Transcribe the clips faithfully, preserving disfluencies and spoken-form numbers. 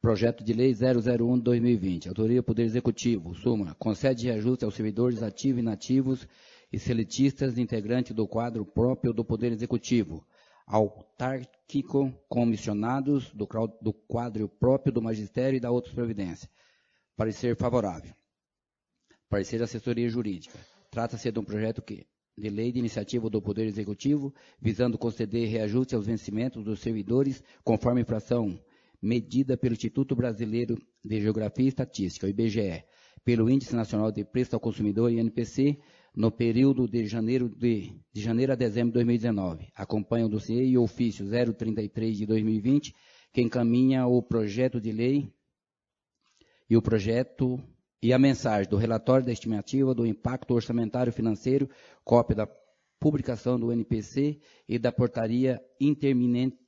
Projeto de Lei zero zero um de dois mil e vinte. Autoria do Poder Executivo. Súmula. Concede reajuste aos servidores ativos e inativos e seletistas integrantes do quadro próprio do Poder Executivo, autárquico, comissionados do, do quadro próprio do Magistério e da outras providências. Parecer favorável. Parecer da assessoria jurídica. Trata-se de um projeto que, de lei de iniciativa do Poder Executivo, visando conceder reajuste aos vencimentos dos servidores, conforme infração medida pelo Instituto Brasileiro de Geografia e Estatística, o I B G E, pelo Índice Nacional de Preço ao Consumidor, I N P C, no período de janeiro, de, de janeiro a dezembro de dois mil e dezenove. Acompanha o dossiê e o ofício zero trinta e três de dois mil e vinte, que encaminha o projeto de lei e o projeto e a mensagem do relatório da estimativa do impacto orçamentário financeiro, cópia da publicação do N P C e da portaria interminente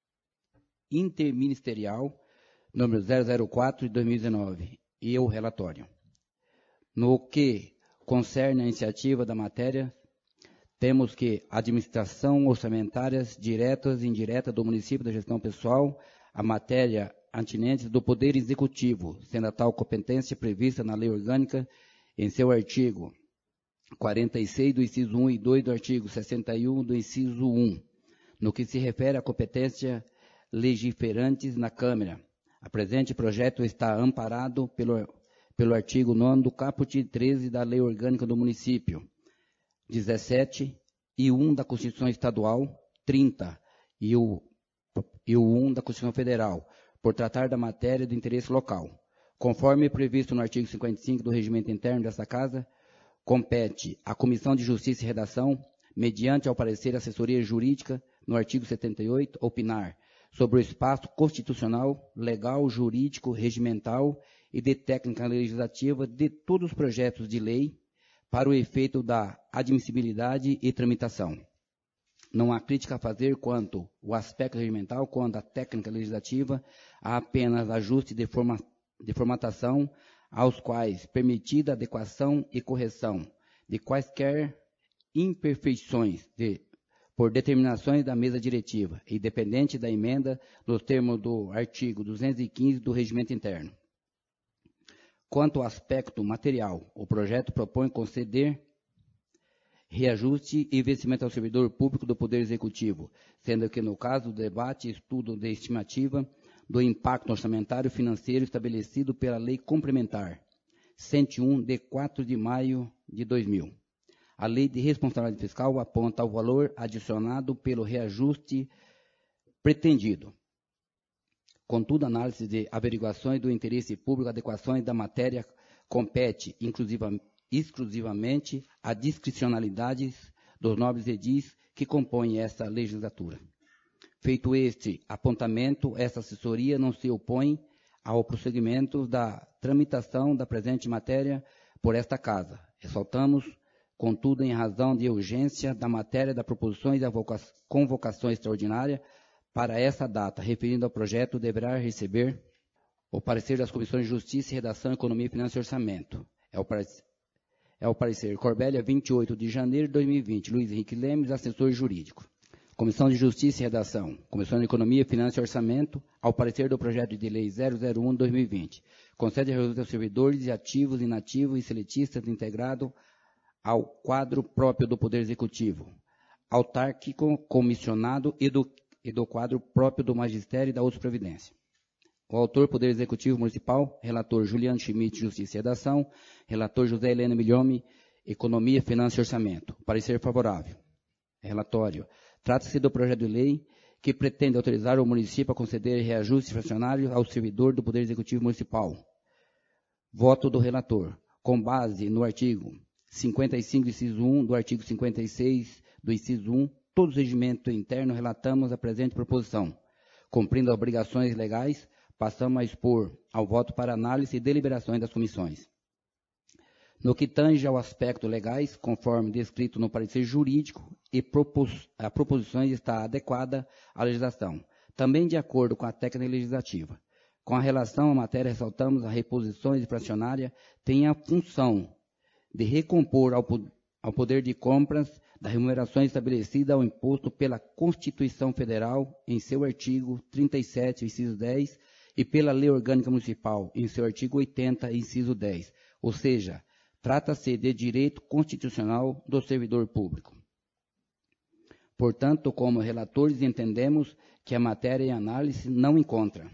interministerial número zero zero quatro de dois mil e dezenove e o relatório. No que concerne a iniciativa da matéria, temos que a administração orçamentárias diretas e indiretas do município da gestão pessoal, a matéria atinentes do Poder Executivo, sendo a tal competência prevista na Lei Orgânica em seu artigo quarenta e seis do inciso um e dois do artigo sessenta e um do inciso um, no que se refere à competência legiferantes na Câmara. A presente projeto está amparado pelo, pelo artigo nono do caput treze da Lei Orgânica do Município, dezessete e um da Constituição Estadual, trinta e o, e o um da Constituição Federal, por tratar da matéria de interesse local. Conforme previsto no artigo cinquenta e cinco do Regimento Interno desta Casa, compete à Comissão de Justiça e Redação, mediante ao parecer assessoria jurídica, no artigo setenta e oito, opinar sobre o espaço constitucional, legal, jurídico, regimental e de técnica legislativa de todos os projetos de lei para o efeito da admissibilidade e tramitação. Não há crítica a fazer quanto ao aspecto regimental, quanto à técnica legislativa, há apenas ajuste de, forma, de formatação aos quais permitida adequação e correção de quaisquer imperfeições de por determinações da mesa diretiva, independente da emenda nos termos do artigo duzentos e quinze do Regimento Interno. Quanto ao aspecto material, o projeto propõe conceder reajuste e vencimento ao servidor público do Poder Executivo, sendo que, no caso do debate e estudo de estimativa do impacto orçamentário financeiro estabelecido pela Lei Complementar cento e um, de quatro de maio de dois mil. A Lei de Responsabilidade Fiscal aponta o valor adicionado pelo reajuste pretendido. Contudo, a análise de averiguações do interesse público, adequações da matéria, compete inclusiva, exclusivamente à discricionalidade dos nobres edis que compõem esta legislatura. Feito este apontamento, esta assessoria não se opõe ao prosseguimento da tramitação da presente matéria por esta Casa. Ressaltamos, contudo, em razão de urgência da matéria da proposição e da convocação extraordinária para essa data, referindo ao projeto, deverá receber o parecer das Comissões de Justiça, Redação, Economia, Finanças e Orçamento. É o parecer, é o parecer Corbélia, vinte e oito de janeiro de dois mil e vinte. Luiz Henrique Lemes, assessor jurídico. Comissão de Justiça e Redação. Comissão de Economia, Finanças e Orçamento, ao parecer do projeto de lei zero zero um de dois mil e vinte. Concede reajuste aos servidores ativos, inativos e seletistas integrado ao quadro próprio do Poder Executivo, autárquico, comissionado e do, e do quadro próprio do Magistério e da outra providência. O autor, Poder Executivo Municipal, relator Juliano Schmidt, Justiça e Redação, relator José Helena Milhome, Economia, Finanças e Orçamento. Parecer favorável. Relatório. Trata-se do projeto de lei que pretende autorizar o município a conceder reajuste fracionário ao servidor do Poder Executivo Municipal. Voto do relator. Com base no artigo cinquenta e cinco, inciso um, do artigo cinquenta e seis, do inciso um, todo o regimento interno relatamos a presente proposição. Cumprindo as obrigações legais, passamos a expor ao voto para análise e deliberações das comissões. No que tange ao aspecto legais, conforme descrito no parecer jurídico, e propos, a proposição está adequada à legislação, também de acordo com a técnica legislativa. Com a relação à matéria, ressaltamos as reposições fracionárias têm a função de recompor ao, ao poder de compras da remuneração estabelecida ao imposto pela Constituição Federal em seu artigo trinta e sete, inciso dez, e pela Lei Orgânica Municipal, em seu artigo oitenta, inciso dez, ou seja, trata-se de direito constitucional do servidor público. Portanto, como relatores, entendemos que a matéria em análise não encontra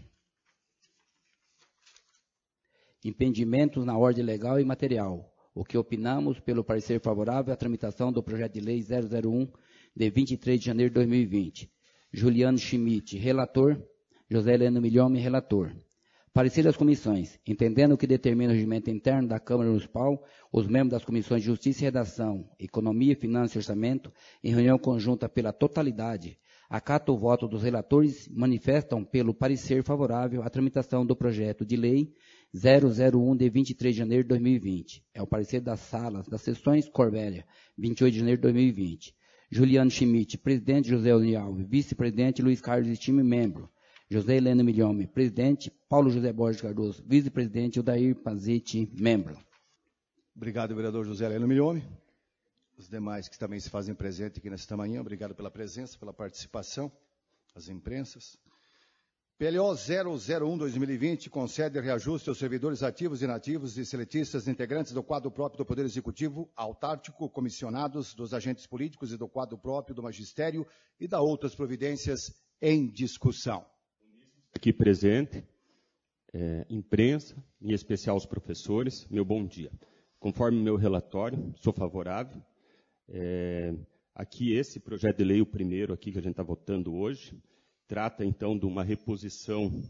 impedimentos na ordem legal e material, o que opinamos pelo parecer favorável à tramitação do projeto de lei zero zero um, de vinte e três de janeiro de dois mil e vinte. Juliano Schmidt, relator. José Heleno Milhome, relator. Parecer das comissões. Entendendo o que determina o regimento interno da Câmara Municipal, os membros das comissões de Justiça e Redação, Economia, Finanças e Orçamento, em reunião conjunta pela totalidade, acata o voto dos relatores, manifestam pelo parecer favorável à tramitação do projeto de lei zero zero um, de vinte e três de janeiro de dois mil e vinte. É o parecer das salas, das sessões Corvélia, vinte e oito de janeiro de dois mil e vinte. Juliano Schmidt, presidente. José Unialves, vice-presidente. Luiz Carlos Estime, membro. José Heleno Milhome, presidente. Paulo José Borges Cardoso, vice-presidente. Odair Pazete, membro. Obrigado, vereador José Heleno Milhome. Os demais que também se fazem presente aqui nesta manhã, obrigado pela presença, pela participação, as imprensas. P L O zero zero um, dois mil e vinte concede reajuste aos servidores ativos, inativos e seletistas integrantes do quadro próprio do Poder Executivo, autártico, comissionados, dos agentes políticos e do quadro próprio do magistério e da outras providências em discussão. Aqui presente, é, imprensa, em especial os professores, meu bom dia. Conforme meu relatório, sou favorável. É, aqui esse projeto de lei, o primeiro aqui que a gente está votando hoje, trata, então, de uma reposição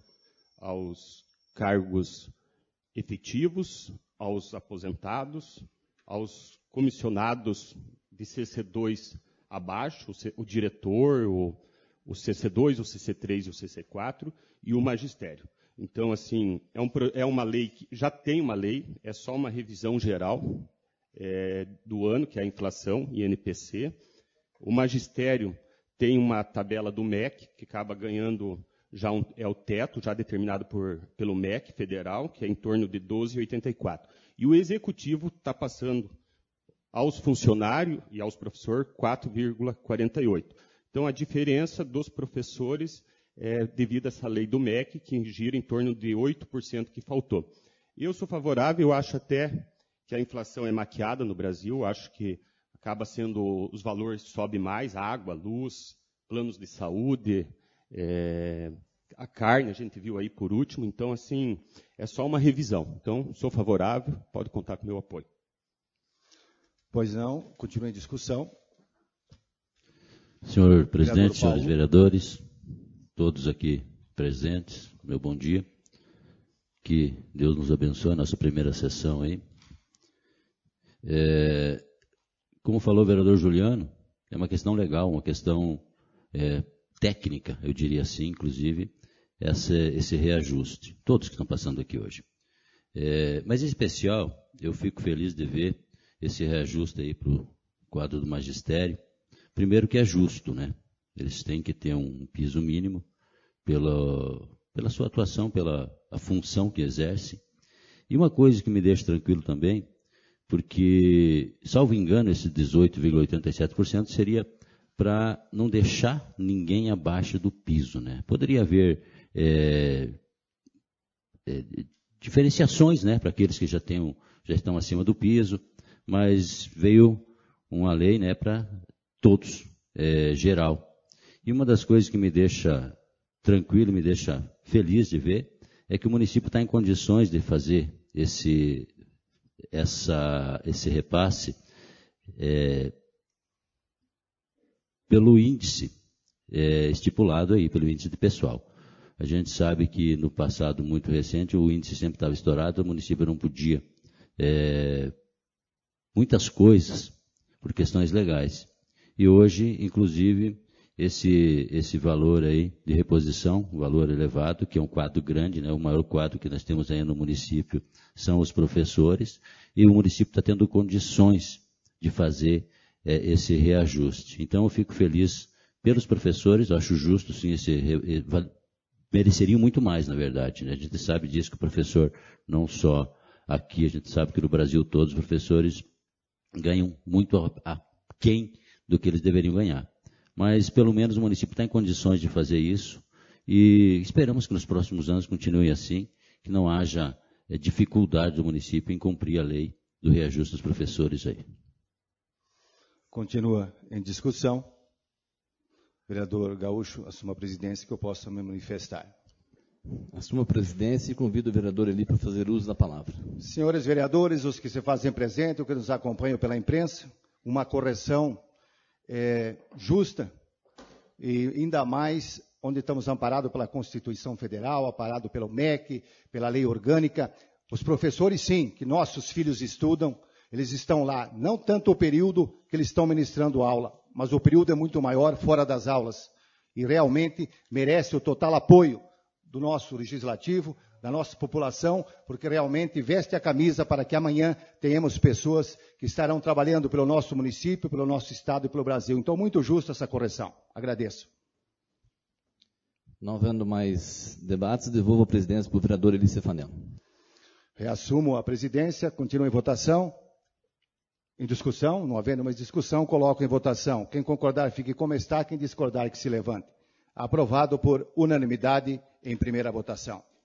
aos cargos efetivos, aos aposentados, aos comissionados de C C dois abaixo, o, C, o diretor, o, o C C dois, o C C três e o C C quatro, e o magistério. Então, assim, é, um, é uma lei que já tem uma lei, é só uma revisão geral é, do ano, que é a inflação, I N P C. O magistério tem uma tabela do M E C, que acaba ganhando, já um, é o teto, já determinado por, pelo M E C federal, que é em torno de doze vírgula oitenta e quatro. E o executivo está passando aos funcionários e aos professores quatro vírgula quarenta e oito. Então, a diferença dos professores é devido a essa lei do M E C, que gira em torno de oito por cento que faltou. Eu sou favorável, eu acho até que a inflação é maquiada no Brasil, acho que acaba sendo, os valores sobem mais, água, luz, planos de saúde, é, a carne, a gente viu aí por último, então, assim, é só uma revisão. Então, sou favorável, pode contar com o meu apoio. Pois não, continua em discussão. Senhor presidente, senhores vereadores, todos aqui presentes, meu bom dia. Que Deus nos abençoe a nossa primeira sessão aí. É, como falou o vereador Juliano, é uma questão legal, uma questão é, técnica, eu diria assim, inclusive, essa, esse reajuste. Todos que estão passando aqui hoje. É, mas, em especial, eu fico feliz de ver esse reajuste aí para o quadro do magistério. Primeiro que é justo, né? Eles têm que ter um piso mínimo pela, pela sua atuação, pela a função que exerce. E uma coisa que me deixa tranquilo também, porque, salvo engano, esse dezoito vírgula oitenta e sete por cento seria para não deixar ninguém abaixo do piso, né? Poderia haver é, é, diferenciações, né, para aqueles que já, tenham, já estão acima do piso, mas veio uma lei, né, para todos, é, geral. E uma das coisas que me deixa tranquilo, me deixa feliz de ver, é que o município está em condições de fazer esse, essa, esse repasse é, pelo índice é, estipulado aí, pelo índice de pessoal. A gente sabe que no passado muito recente o índice sempre estava estourado, o município não podia é, muitas coisas por questões legais. E hoje, inclusive, esse, esse valor aí de reposição, um valor elevado, que é um quadro grande, né? O maior quadro que nós temos aí no município são os professores, e o município está tendo condições de fazer é, esse reajuste. Então, eu fico feliz pelos professores, eu acho justo, sim, esse re, mereceriam muito mais, na verdade, né? A gente sabe disso, que o professor, não só aqui, a gente sabe que no Brasil todos os professores ganham muito aquém do que eles deveriam ganhar. Mas, pelo menos, o município está em condições de fazer isso, e esperamos que nos próximos anos continue assim, que não haja é, dificuldade do município em cumprir a lei do reajuste dos professores aí. Continua em discussão. Vereador Gaúcho, assuma a presidência que eu possa me manifestar. Assuma a presidência e convido o vereador Eli para fazer uso da palavra. Senhores vereadores, os que se fazem presente, os que nos acompanham pela imprensa, uma correção é, justa e ainda mais onde estamos amparados pela Constituição Federal, amparado pelo M E C, pela lei orgânica. Os professores, sim, que nossos filhos estudam, eles estão lá, não tanto o período que eles estão ministrando aula, mas o período é muito maior fora das aulas. E realmente merece o total apoio do nosso legislativo, da nossa população, porque realmente veste a camisa para que amanhã tenhamos pessoas que estarão trabalhando pelo nosso município, pelo nosso estado e pelo Brasil. Então, muito justa essa correção. Agradeço. Não havendo mais debates, devolvo a presidência para o vereador Eli Cefanel. Reassumo a presidência, continuo em votação. Em discussão, não havendo mais discussão, coloco em votação. Quem concordar, fique como está. Quem discordar, que se levante. Aprovado por unanimidade em primeira votação.